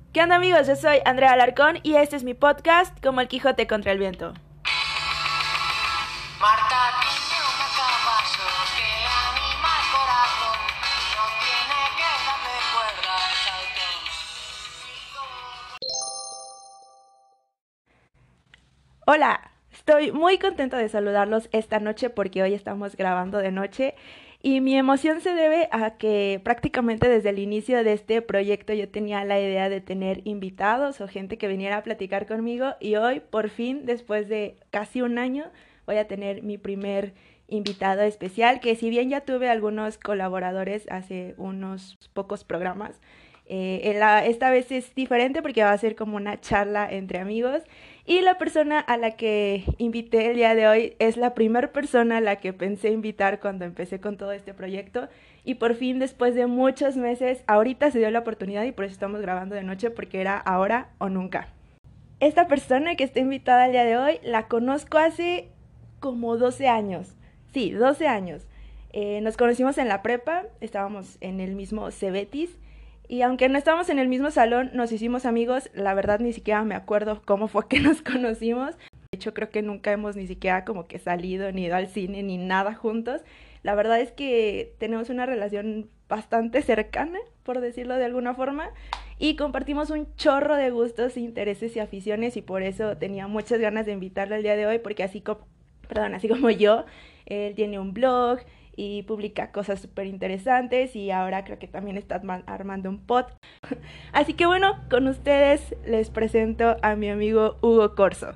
¿Qué onda, amigos? Yo soy Andrea Alarcón y este es mi podcast, Como el Quijote contra el viento. Marta tiene una caballo que anima el corazón, no tiene que darle cuerda al saltón. Hola, estoy muy contenta de saludarlos esta noche porque hoy estamos grabando de noche y mi emoción se debe a que prácticamente desde el inicio de este proyecto yo tenía la idea de tener invitados o gente que viniera a platicar conmigo y hoy por fin, después de casi un año, voy a tener mi primer invitado especial, que si bien ya tuve algunos colaboradores hace unos pocos programas, esta vez es diferente porque va a ser como una charla entre amigos y la persona a la que invité el día de hoy es la primera persona a la que pensé invitar cuando empecé con todo este proyecto y por fin después de muchos meses ahorita se dio la oportunidad y por eso estamos grabando de noche porque era ahora o nunca. Esta persona que está invitada el día de hoy la conozco hace como 12 años, sí, 12 años. Nos conocimos en la prepa, estábamos en el mismo Cebetis. Y aunque no estábamos en el mismo salón, nos hicimos amigos. La verdad ni siquiera me acuerdo cómo fue que nos conocimos. De hecho, creo que nunca hemos ni siquiera como que salido, ni ido al cine, ni nada juntos. La verdad es que tenemos una relación bastante cercana, por decirlo de alguna forma. Y compartimos un chorro de gustos, intereses y aficiones. Y por eso tenía muchas ganas de invitarlo el día de hoy, porque así como yo, él tiene un blog y publica cosas súper interesantes y ahora creo que también está armando un podcast. Así que bueno, con ustedes les presento a mi amigo Hugo Corso.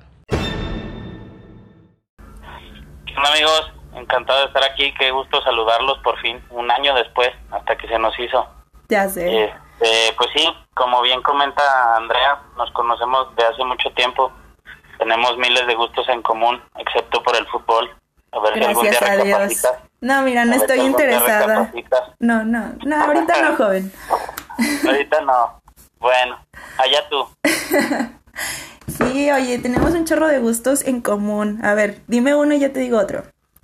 Hola amigos, encantado de estar aquí, qué gusto saludarlos por fin, un año después, hasta que se nos hizo. Ya sé. Pues sí, como bien comenta Andrea, nos conocemos de hace mucho tiempo, tenemos miles de gustos en común, excepto por el fútbol. A ver si algún día recapacitas. No, mira, no estoy interesada. No, ahorita no, joven. Ahorita no. Bueno, allá tú. Sí, oye, tenemos un chorro de gustos en común. A ver, dime uno y yo te digo otro.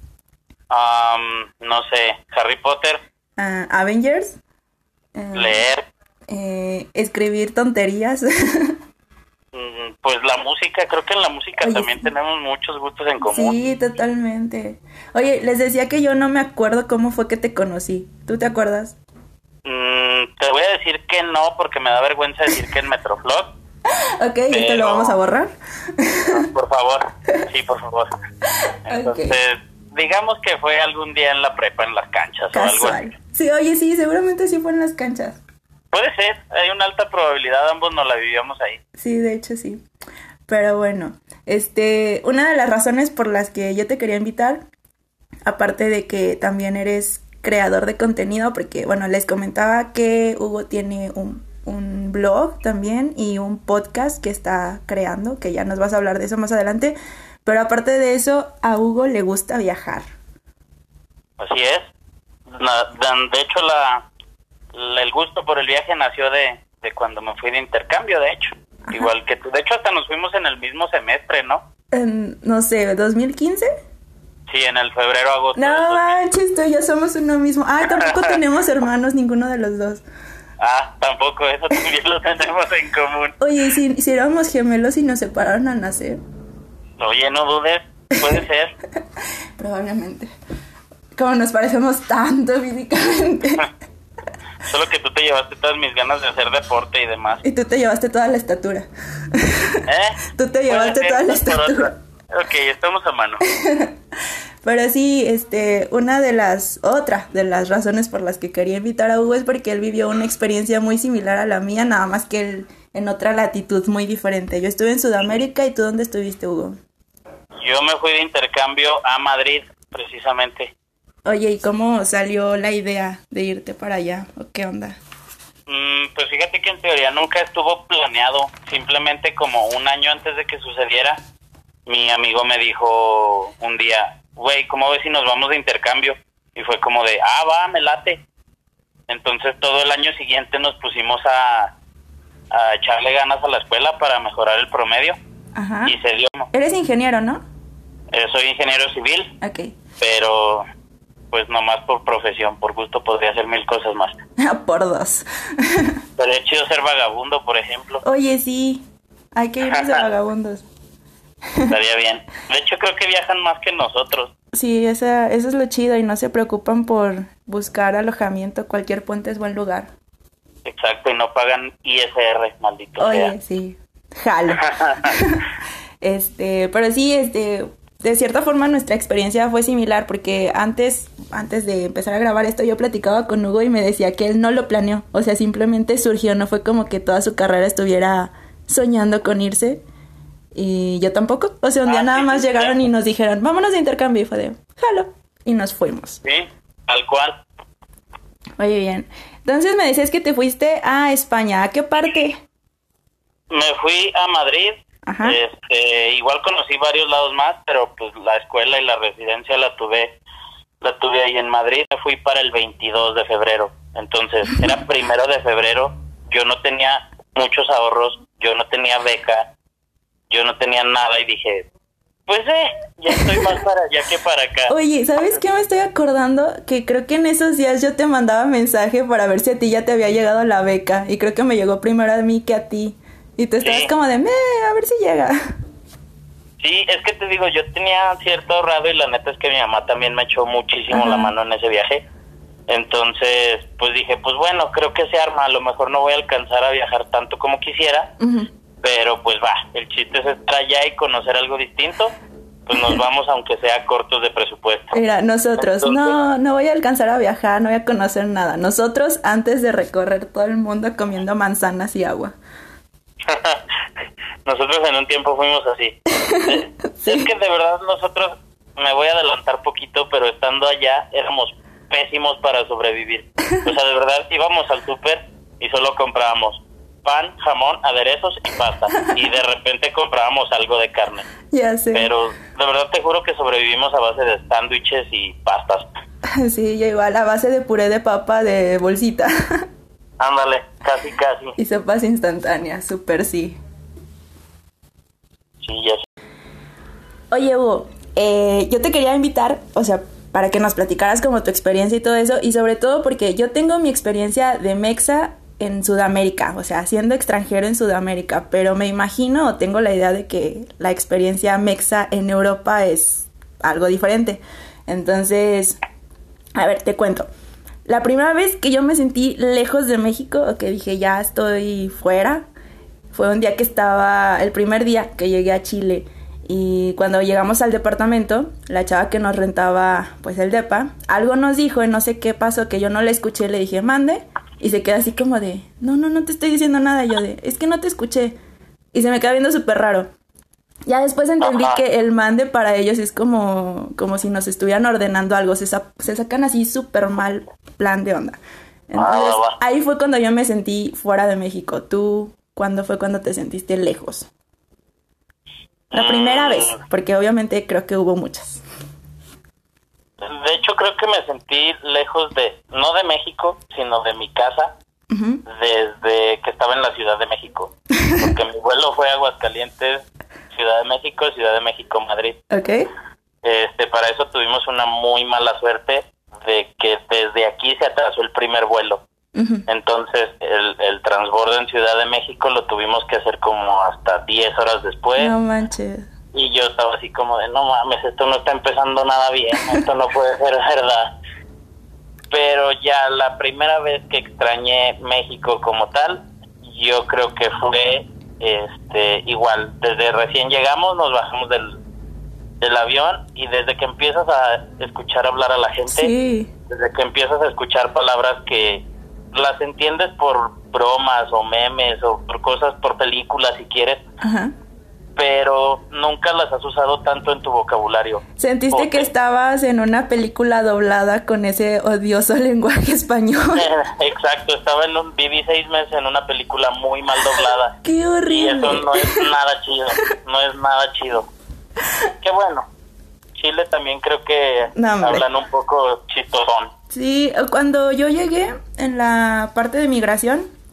No sé, Harry Potter. Avengers. Leer. Escribir tonterías. Pues la música, creo que en la música también sí. Tenemos muchos gustos en común. Sí, totalmente. Oye, les decía que yo no me acuerdo cómo fue que te conocí. ¿Tú te acuerdas? Te voy a decir que no, porque me da vergüenza decir que en Metroflog. Ok, ¿y te lo vamos a borrar? Por favor, sí, por favor. Entonces, digamos que fue algún día en la prepa, en las canchas. Casual. O algo así. Sí, oye, sí, seguramente sí fue en las canchas. Puede ser, hay una alta probabilidad, ambos nos la vivíamos ahí. Sí, de hecho sí. Pero bueno, una de las razones por las que yo te quería invitar, aparte de que también eres creador de contenido, porque bueno, les comentaba que Hugo tiene un blog también y un podcast que está creando, que ya nos vas a hablar de eso más adelante, pero aparte de eso, a Hugo le gusta viajar. Así es. De hecho, el gusto por el viaje nació de cuando me fui de intercambio, de hecho. Ajá. Igual que tú. De hecho, hasta nos fuimos en el mismo semestre, ¿no? No sé, ¿2015? Sí, en el febrero-agosto. No manches, tú y yo somos uno mismo. Tampoco tenemos hermanos, ninguno de los dos. Tampoco, eso también lo tenemos en común. Oye, si éramos gemelos y nos separaron al nacer. Oye, no dudes, puede ser. Probablemente. Como nos parecemos tanto físicamente. Solo que tú te llevaste todas mis ganas de hacer deporte y demás. Y tú te llevaste toda la estatura. Tú te llevaste toda la estatura. Ok, estamos a mano. Pero sí, otra de las razones por las que quería invitar a Hugo es porque él vivió una experiencia muy similar a la mía, nada más que él en otra latitud muy diferente. Yo estuve en Sudamérica, ¿y tú dónde estuviste, Hugo? Yo me fui de intercambio a Madrid, precisamente. Oye, ¿y cómo salió la idea de irte para allá? ¿O qué onda? Pues fíjate que en teoría nunca estuvo planeado. Simplemente como un año antes de que sucediera, mi amigo me dijo un día, güey, ¿cómo ves si nos vamos de intercambio? Y fue como de, va, me late. Entonces todo el año siguiente nos pusimos a echarle ganas a la escuela para mejorar el promedio. Ajá. Y se dio. Eres ingeniero, ¿no? Soy ingeniero civil. Ok. Pero pues nomás por profesión, por gusto podría hacer 1000 cosas más. Por dos. Pero es chido ser vagabundo, por ejemplo. Oye, sí, hay que irnos de vagabundos. Estaría bien. De hecho, creo que viajan más que nosotros. Sí, eso es lo chido y no se preocupan por buscar alojamiento. Cualquier puente es buen lugar. Exacto, y no pagan ISR, maldito Oye, sea. sí, jalo. Pero sí, de cierta forma nuestra experiencia fue similar porque antes de empezar a grabar esto yo platicaba con Hugo y me decía que él no lo planeó, o sea, simplemente surgió, no fue como que toda su carrera estuviera soñando con irse y yo tampoco, o sea, un día nada más llegaron y nos dijeron, vámonos de intercambio y fue de, jalo, y nos fuimos. Sí, tal cual. Oye, bien, entonces me decías que te fuiste a España, ¿a qué parte? Me fui a Madrid. Ajá. Igual conocí varios lados más, pero pues la escuela y la residencia la tuve ahí en Madrid. Me fui para el 22 de febrero, entonces era 1 de febrero, yo no tenía muchos ahorros, yo no tenía beca, yo no tenía nada y dije, pues ya estoy más para allá que para acá. Oye, ¿sabes qué me estoy acordando? Que creo que en esos días yo te mandaba mensaje para ver si a ti ya te había llegado la beca y creo que me llegó primero a mí que a ti. Y tú estabas como de, a ver si llega. Sí, es que te digo, yo tenía cierto ahorrado y la neta es que mi mamá también me echó muchísimo la mano en ese viaje. Entonces, pues dije, pues bueno, creo que se arma. A lo mejor no voy a alcanzar a viajar tanto como quisiera, pero pues va, el chiste es estar allá y conocer algo distinto. Pues nos vamos aunque sea cortos de presupuesto. Mira, nosotros, Entonces, no voy a alcanzar a viajar, no voy a conocer nada. Nosotros antes de recorrer todo el mundo comiendo manzanas y agua. Nosotros en un tiempo fuimos así. Sí. Es que de verdad nosotros, me voy a adelantar poquito, pero estando allá éramos pésimos para sobrevivir. O sea, de verdad íbamos al súper y solo comprábamos pan, jamón, aderezos y pasta. Y de repente comprábamos algo de carne. Ya sé. Pero de verdad te juro que sobrevivimos a base de sándwiches y pastas. Sí, yo igual a base de puré de papa de bolsita. Ándale, casi. Y sopas instantáneas, súper sí. Sí, ya sé. Oye, Hugo, yo te quería invitar, o sea, para que nos platicaras como tu experiencia y todo eso, y sobre todo porque yo tengo mi experiencia de mexa en Sudamérica, o sea, siendo extranjero en Sudamérica, pero me imagino o tengo la idea de que la experiencia mexa en Europa es algo diferente. Entonces, a ver, te cuento. La primera vez que yo me sentí lejos de México, o que dije ya estoy fuera, fue un día que el primer día que llegué a Chile. Y cuando llegamos al departamento, la chava que nos rentaba pues el depa, algo nos dijo y no sé qué pasó, que yo no le escuché, le dije mande, y se queda así como de, no te estoy diciendo nada, y yo de, es que no te escuché, y se me queda viendo súper raro. Ya después entendí que el mande para ellos es como si nos estuvieran ordenando algo, se sacan así súper mal plan de onda. Entonces, ahí fue cuando yo me sentí fuera de México. ¿Tú cuándo fue cuando te sentiste lejos? La primera vez, porque obviamente creo que hubo muchas. De hecho, creo que me sentí lejos no de México, sino de mi casa, desde que estaba en la Ciudad de México. Porque mi vuelo fue a Aguascalientes, Ciudad de México, Madrid. Ok. Para eso tuvimos una muy mala suerte de que desde aquí se atrasó el primer vuelo. Entonces, el transbordo en Ciudad de México lo tuvimos que hacer como hasta 10 horas después. No manches. Y yo estaba así como de, no mames, esto no está empezando nada bien, esto no puede ser verdad. Pero ya la primera vez que extrañé México como tal, yo creo que fue igual, desde recién llegamos, nos bajamos del avión y desde que empiezas a escuchar hablar a la gente, desde que empiezas a escuchar palabras que las entiendes por bromas o memes o por cosas, por películas si quieres, pero nunca las has usado tanto en tu vocabulario. ¿Sentiste que estabas en una película doblada con ese odioso lenguaje español? Exacto, viví 6 meses en una película muy mal doblada. ¡Qué horrible! Y eso no es nada chido, no es nada chido. Qué bueno, Chile también creo que hablan un poco chistosón. Sí, cuando yo llegué en la parte de migración,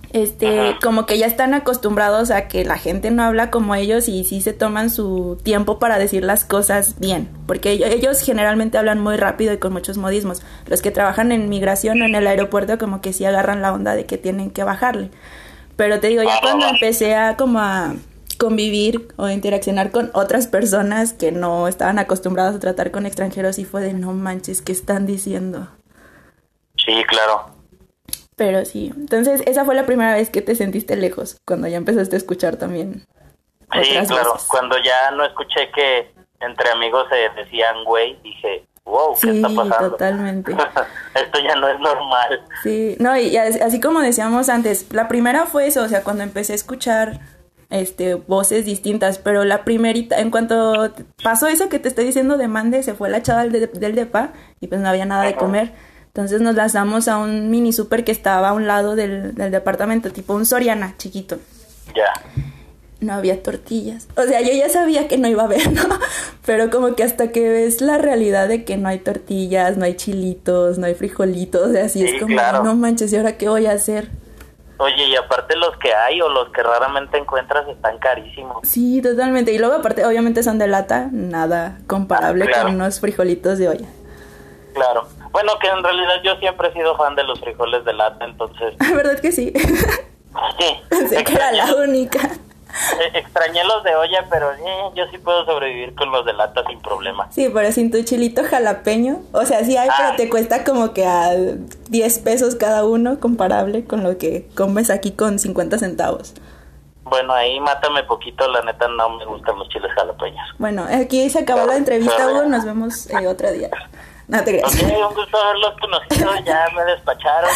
Ajá. como que ya están acostumbrados a que la gente no habla como ellos y sí se toman su tiempo para decir las cosas bien, porque ellos generalmente hablan muy rápido y con muchos modismos. Los que trabajan en migración o en el aeropuerto como que sí agarran la onda de que tienen que bajarle. Pero te digo, ya cuando empecé a como a convivir o interaccionar con otras personas que no estaban acostumbradas a tratar con extranjeros y fue de no manches, ¿qué están diciendo? Sí, claro. Pero sí, entonces esa fue la primera vez que te sentiste lejos, cuando ya empezaste a escuchar también Sí, otras claro. voces. Cuando ya no escuché que entre amigos se decían güey, dije, wow, ¿qué Sí, está pasando? totalmente. Esto ya no es normal. Sí, no, y así como decíamos antes, la primera fue eso, o sea, cuando empecé a escuchar voces distintas, pero la primerita, en cuanto pasó eso que te estoy diciendo de Mande, se fue la chava del depa y pues no había nada de comer. Entonces nos lanzamos a un mini super que estaba a un lado del departamento, tipo un Soriana chiquito. Ya. No había tortillas. O sea, yo ya sabía que no iba a haber, ¿no? Pero como que hasta que ves la realidad de que no hay tortillas, no hay chilitos, no hay frijolitos, o sea, así Sí, es como, claro. no manches, ¿y ahora qué voy a hacer? Oye, y aparte los que hay o los que raramente encuentras están carísimos. Sí, totalmente. Y luego aparte, obviamente son de lata, nada comparable Claro. con unos frijolitos de olla. Claro. Bueno, que en realidad yo siempre he sido fan de los frijoles de lata, entonces... ¿Verdad que sí? Sí, Pensé que era la única. extrañé los de olla, pero yo sí puedo sobrevivir con los de lata sin problema. Sí, pero sin tu chilito jalapeño. O sea, sí hay, pero te cuesta como que a 10 pesos cada uno, comparable con lo que comes aquí con 50 centavos. Bueno, ahí mátame poquito, la neta no me gustan los chiles jalapeños. Bueno, aquí se acabó la entrevista, Hugo. Nos vemos otro día. No te creas. Ok, un gusto haberlos conocido, ya me despacharon.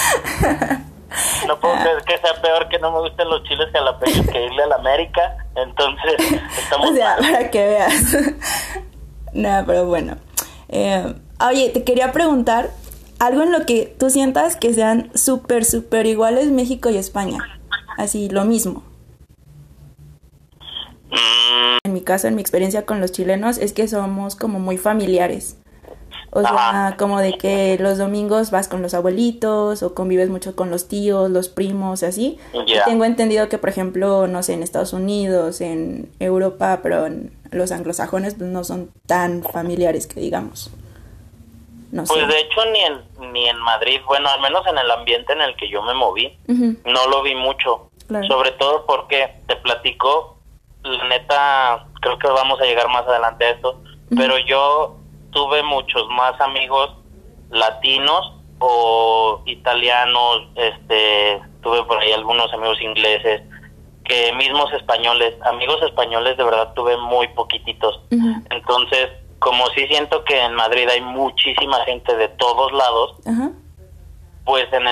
No puedo creer que sea peor que no me gusten los chiles jalapeños que irle a la América, entonces estamos O sea, mal. para que veas. No, pero bueno. Oye, te quería preguntar algo en lo que tú sientas que sean súper, súper iguales México y España. Así, lo mismo. En mi caso, en mi experiencia con los chilenos, es que somos como muy familiares. O sea, Ajá. como de que los domingos vas con los abuelitos o convives mucho con los tíos, los primos, así. Ya. Y tengo entendido que, por ejemplo, no sé, en Estados Unidos, en Europa, pero en los anglosajones pues, no son tan familiares que digamos. No sé. Pues de hecho ni en Madrid, bueno, al menos en el ambiente en el que yo me moví, Ujú, no lo vi mucho. claro. Sobre todo porque, te platico, la neta, creo que vamos a llegar más adelante a esto, pero yo tuve muchos más amigos latinos o italianos, tuve por ahí algunos amigos ingleses, que mismos españoles. Amigos españoles de verdad tuve muy poquititos. Ujú, Entonces, como sí siento que en Madrid hay muchísima gente de todos lados, ajá. pues en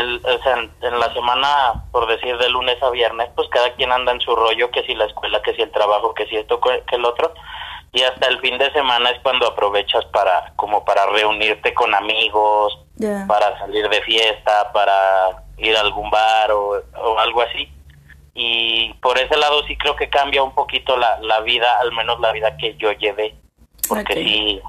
la semana, por decir de lunes a viernes, pues cada quien anda en su rollo, que si la escuela, que si el trabajo, que si esto, que el otro, y hasta el fin de semana es cuando aprovechas para reunirte con amigos, Ya. para salir de fiesta, para ir a algún bar o algo así. Y por ese lado sí creo que cambia un poquito la vida, al menos la vida que yo llevé, porque Ok. sí,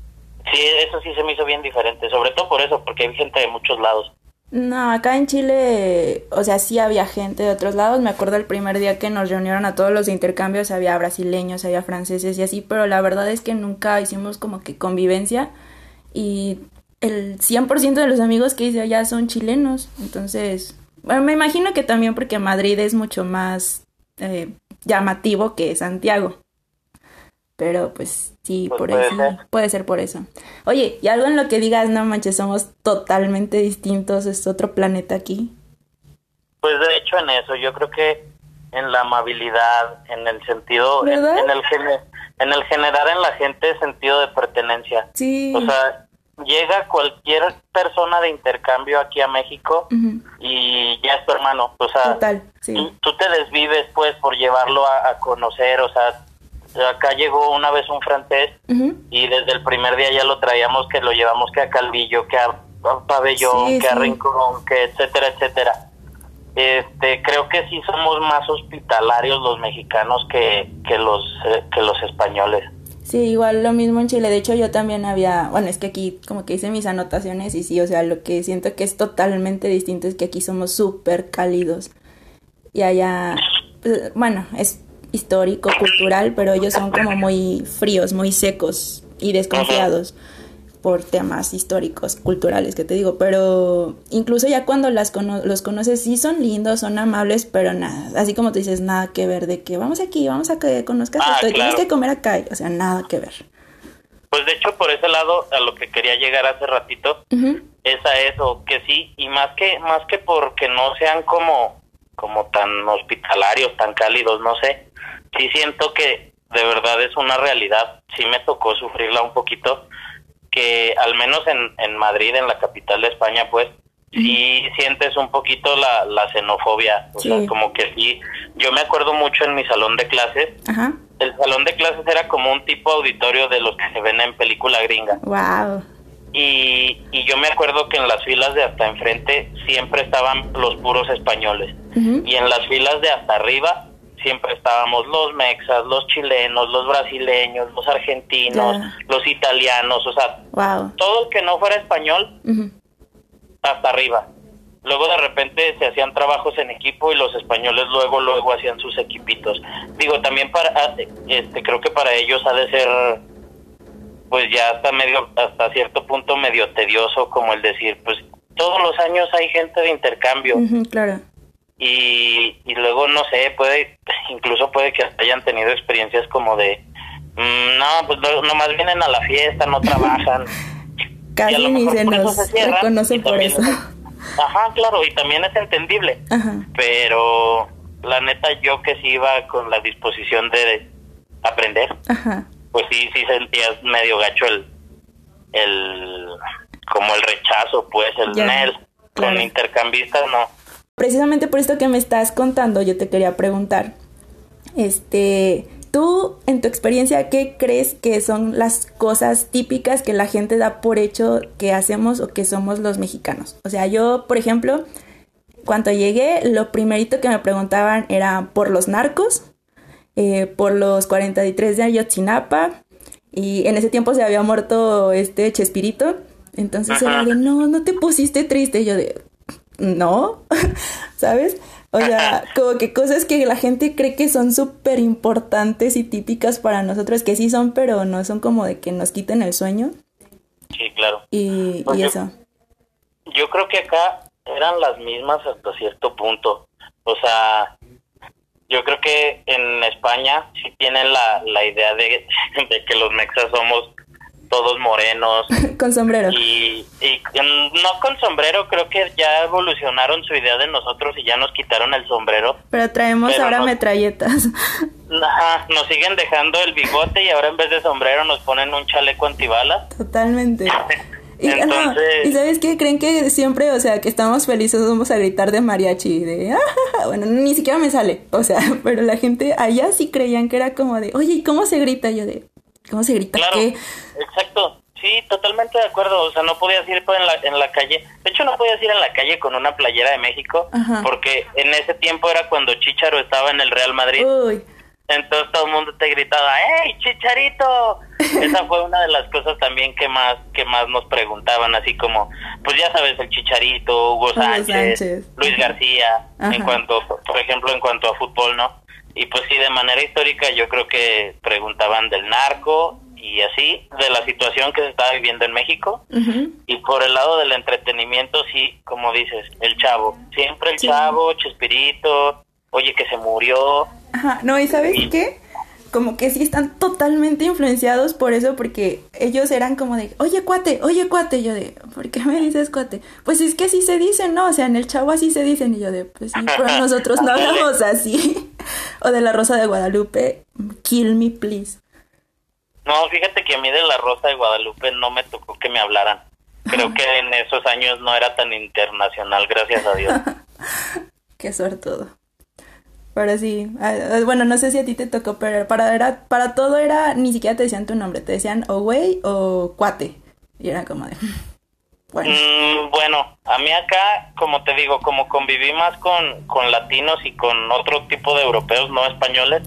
eso sí se me hizo bien diferente, sobre todo por eso, porque hay gente de muchos lados. No, acá en Chile, o sea, sí había gente de otros lados. Me acuerdo el primer día que nos reunieron a todos los de intercambios, había brasileños, había franceses y así, pero la verdad es que nunca hicimos como que convivencia y el 100% de los amigos que hice allá son chilenos. Entonces, bueno, me imagino que también porque Madrid es mucho más llamativo que Santiago. Pero pues sí, Pues por puede eso, ser. puede ser por eso. Oye, y algo en lo que digas, no manches, somos totalmente distintos, es otro planeta aquí. Pues de hecho en eso, yo creo que en la amabilidad, en el sentido, ¿Verdad? en el generar en la gente sentido de pertenencia. Sí. O sea, llega cualquier persona de intercambio aquí a México Ujú, y ya es tu hermano. O sea, total, sí. tú te desvives pues por llevarlo a conocer. O sea, acá llegó una vez un francés Ujú. y desde el primer día ya lo traíamos, que lo llevamos que a Calvillo, que a Pabellón, Sí, que a sí. Rincón, que etcétera, etcétera. Creo que sí somos más hospitalarios los mexicanos que los españoles. Sí, igual lo mismo en Chile. De hecho, yo también bueno, es que aquí como que hice mis anotaciones y sí, o sea, lo que siento que es totalmente distinto es que aquí somos súper cálidos. y allá, pues, bueno, es histórico, cultural, pero ellos son como muy fríos, muy secos y desconfiados por temas históricos, culturales, que te digo, pero incluso ya cuando los conoces, sí son lindos, son amables, pero nada, así como tú dices, nada que ver de que vamos aquí, vamos a que conozcas esto, claro. tienes que comer acá, o sea, nada que ver. Pues de hecho, por ese lado, a lo que quería llegar hace ratito, es a eso, que sí, y más que porque no sean como tan hospitalarios, tan cálidos, no sé, sí siento que de verdad es una realidad, sí me tocó sufrirla un poquito, que al menos en Madrid, en la capital de España, pues, sí sientes un poquito la xenofobia, o sea, como que sí, yo me acuerdo mucho en mi salón de clases, el salón de clases era como un tipo auditorio de los que se ven en película gringa. Wow. Y yo me acuerdo que en las filas de hasta enfrente siempre estaban los puros españoles, y en las filas de hasta arriba siempre estábamos los mexas, los chilenos, los brasileños, los argentinos, los italianos, o sea, todo el que no fuera español, hasta arriba. Luego de repente se hacían trabajos en equipo y los españoles luego hacían sus equipitos. Digo, también creo que para ellos ha de ser, pues ya hasta cierto punto medio tedioso, como el decir, pues todos los años hay gente de intercambio. Claro. Y luego, no sé, incluso puede que hayan tenido experiencias como de, no, pues nomás vienen a la fiesta, no trabajan. Casi ni se nos reconoce por eso. Ajá, claro, y también es entendible. Pero la neta, yo que sí iba con la disposición de aprender, pues sí sentías medio gacho como el rechazo, pues, NEL. Claro. Con intercambistas, no. Precisamente por esto que me estás contando, yo te quería preguntar, tú, en tu experiencia, ¿qué crees que son las cosas típicas que la gente da por hecho que hacemos o que somos los mexicanos? O sea, yo, por ejemplo, cuando llegué, lo primerito que me preguntaban era por los narcos, por los 43 de Ayotzinapa, y en ese tiempo se había muerto Chespirito, entonces era de, no te pusiste triste, y yo de... No, ¿sabes? O sea, como que cosas que la gente cree que son súper importantes y típicas para nosotros, que sí son, pero no son como de que nos quiten el sueño. Sí, claro. Y eso. Yo creo que acá eran las mismas hasta cierto punto. O sea, yo creo que en España sí tienen la idea de que los mexas somos todos morenos. Con sombrero. Y no con sombrero, creo que ya evolucionaron su idea de nosotros y ya nos quitaron el sombrero. Pero traemos ahora metralletas. Nos siguen dejando el bigote y ahora en vez de sombrero nos ponen un chaleco antibalas. Totalmente. Entonces... ¿Y sabes qué? ¿Creen que siempre, o sea, que estamos felices, vamos a gritar de mariachi? Bueno, ni siquiera me sale, o sea, pero la gente allá sí creían que era como de, oye, ¿y cómo se grita? Y yo de... ¿Cómo se grita? Claro, ¿qué? Exacto, sí, totalmente de acuerdo, o sea, no podías ir en la calle, de hecho no podías ir en la calle con una playera de México, porque en ese tiempo era cuando Chícharo estaba en el Real Madrid. Uy. Entonces todo el mundo te gritaba, ¡Ey, Chicharito! Esa fue una de las cosas también que más nos preguntaban, así como, pues ya sabes, el Chicharito, Hugo Sánchez, Luis García, por ejemplo, en cuanto a fútbol, ¿no? Y pues sí, de manera histórica yo creo que preguntaban del narco y así, de la situación que se estaba viviendo en México. Y por el lado del entretenimiento, sí, como dices, el Chavo. Siempre el Chavo, Chespirito, oye, que se murió. No, ¿y sabes qué? Como que sí están totalmente influenciados por eso, porque ellos eran como de, oye cuate, y yo de, ¿por qué me dices cuate? Pues es que así se dicen, ¿no? O sea, en el Chavo así se dicen, y yo de, pues sí, pero nosotros no hablamos así. O de la Rosa de Guadalupe, kill me please. No, fíjate que a mí de la Rosa de Guadalupe no me tocó que me hablaran. Creo que en esos años no era tan internacional, gracias a Dios. Qué suertudo. Pero sí, bueno, no sé si a ti te tocó, pero para todo era, ni siquiera te decían tu nombre, te decían o güey o cuate. Y era como de... Bueno. Bueno, a mí acá, como te digo, como conviví más con latinos y con otro tipo de europeos, no españoles,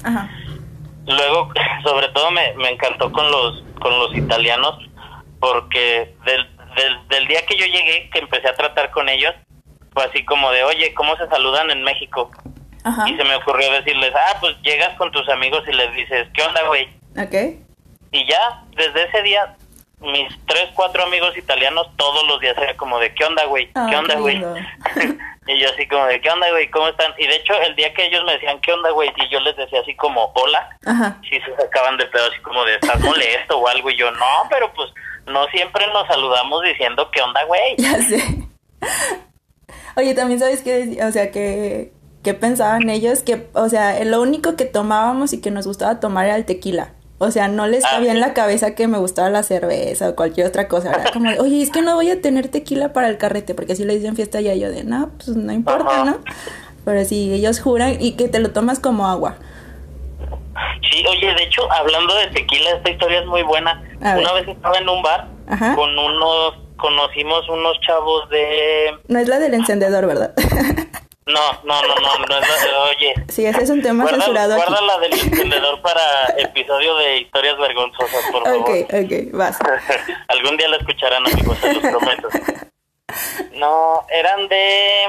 luego, sobre todo me encantó con los italianos, porque del día que yo llegué, que empecé a tratar con ellos, fue así como de, oye, ¿cómo se saludan en México? Ajá. Y se me ocurrió decirles, pues llegas con tus amigos y les dices, ¿qué onda, güey? Ok. Y ya, desde ese día, mis 3, 4 amigos italianos todos los días era como de, ¿qué onda, güey? ¿Qué onda, qué güey? lindo. Y yo así como de, ¿qué onda, güey? ¿Cómo están? Y de hecho, el día que ellos me decían, ¿qué onda, güey? Y yo les decía así como, hola, Ajá. sí se sacaban de pedo así como de, ¿estás molesto o algo? Y yo, no, pero pues no siempre nos saludamos diciendo, ¿qué onda, güey? Ya sé. Oye, también sabes que, o sea, que pensaban ellos que, o sea, lo único que tomábamos y que nos gustaba tomar era el tequila. O sea, no les cabía en la cabeza que me gustaba la cerveza o cualquier otra cosa. Era como de, oye, es que no voy a tener tequila para el carrete, porque así le dicen fiesta ya. Yo de, no, pues no importa, ¿no? Pero sí, ellos juran y que te lo tomas como agua. Sí, oye, de hecho, hablando de tequila, esta historia es muy buena. Una vez estaba en un bar conocimos unos chavos de... No es la del encendedor, ¿verdad? No es la, oye. Sí, ese es un tema censurado aquí. Guarda la del encendedor para episodio de historias vergonzosas, por favor. Ok, vas. Algún día la escucharán, amigos, se los prometo. No, eran de...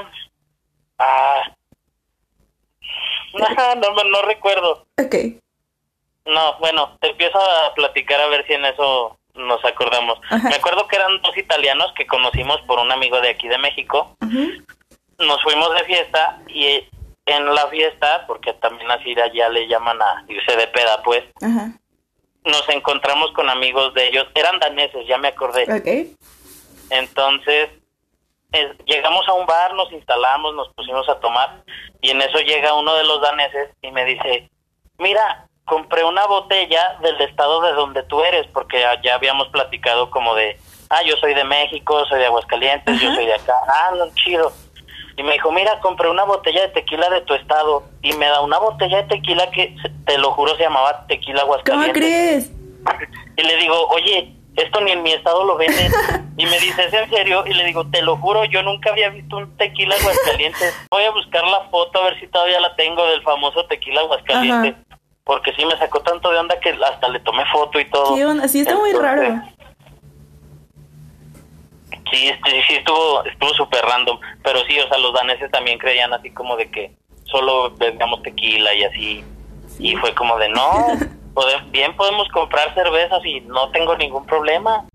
no recuerdo. Ok. No, bueno, te empiezo a platicar a ver si en eso nos acordamos. Ajá. Me acuerdo que eran 2 italianos que conocimos por un amigo de aquí de México. Nos fuimos de fiesta y en la fiesta, porque también así de allá le llaman a irse de peda, pues, Ajá. nos encontramos con amigos de ellos. Eran daneses, ya me acordé. Ok. Entonces, llegamos a un bar, nos instalamos, nos pusimos a tomar y en eso llega uno de los daneses y me dice, mira, compré una botella del estado de donde tú eres, porque ya habíamos platicado como de, yo soy de México, soy de Aguascalientes, yo soy de acá, no, chido. Y me dijo, mira, compré una botella de tequila de tu estado, y me da una botella de tequila que, te lo juro, se llamaba tequila Aguascalientes. ¿Cómo crees? Y le digo, oye, esto ni en mi estado lo venden. Y me dice, ¿es en serio? Y le digo, te lo juro, yo nunca había visto un tequila Aguascalientes. Voy a buscar la foto a ver si todavía la tengo del famoso tequila Aguascalientes. Ajá. Porque sí me sacó tanto de onda que hasta le tomé foto y todo. ¿Qué onda? Sí, está muy raro. Sí, estuvo súper random. Pero sí, o sea, los daneses también creían así como de que solo bebíamos tequila y así. Sí. Y fue como de, no, bien podemos comprar cervezas y no tengo ningún problema.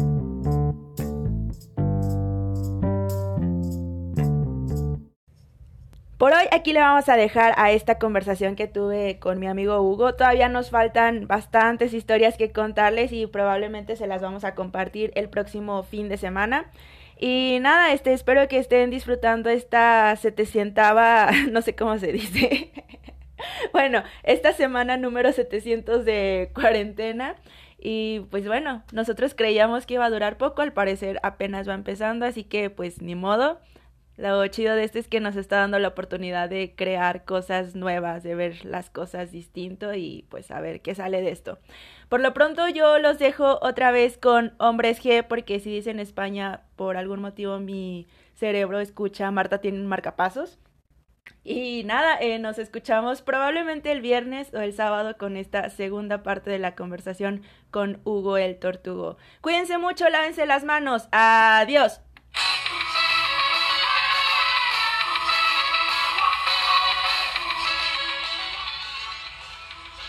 Por hoy aquí le vamos a dejar a esta conversación que tuve con mi amigo Hugo. Todavía nos faltan bastantes historias que contarles y probablemente se las vamos a compartir el próximo fin de semana. Y nada, espero que estén disfrutando esta 700ª, no sé cómo se dice. Bueno, esta semana número 700 de cuarentena. Y pues bueno, nosotros creíamos que iba a durar poco, al parecer apenas va empezando, así que pues ni modo. Lo chido de es que nos está dando la oportunidad de crear cosas nuevas, de ver las cosas distinto y pues a ver qué sale de esto. Por lo pronto yo los dejo otra vez con Hombres G, porque si dice en España, por algún motivo mi cerebro escucha Marta tiene un marcapasos. Y nada, nos escuchamos probablemente el viernes o el sábado con esta segunda parte de la conversación con Hugo el Tortugo. Cuídense mucho, lávense las manos. Adiós.